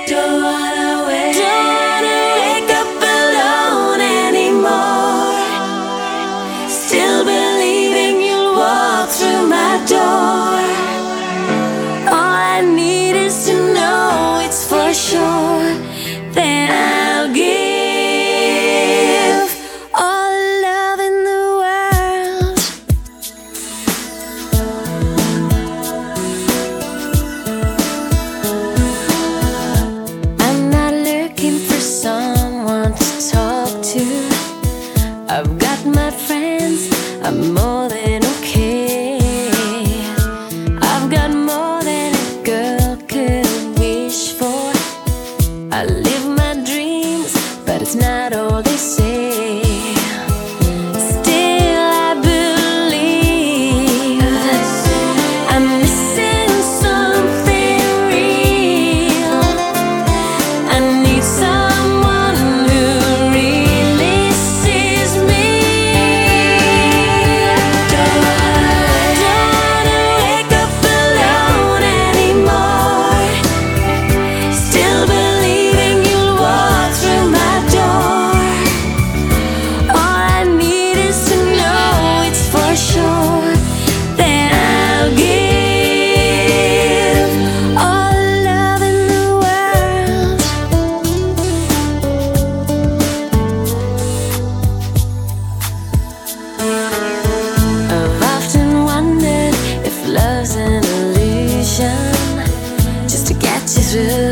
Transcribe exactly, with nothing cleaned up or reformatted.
Don't wanna wake, don't wanna wake up alone anymore. Still believing you'll walk through my door. All I need is to know it's for sure. Then I'll give all the love in the world. I'm not looking for someone to talk to. I've got my friends, I'm more than okay. I've got more than a girl could wish for. I live my dreams, but it's not all they say. Still I believe I'm missing something real. I need someone who really sees me. Don't wanna wake up alone anymore. Still believing you'll walk through my door. All I need is to know it's for sure. Then I'll give all the love in the world. I've often wondered if love's an illusion, just to get you through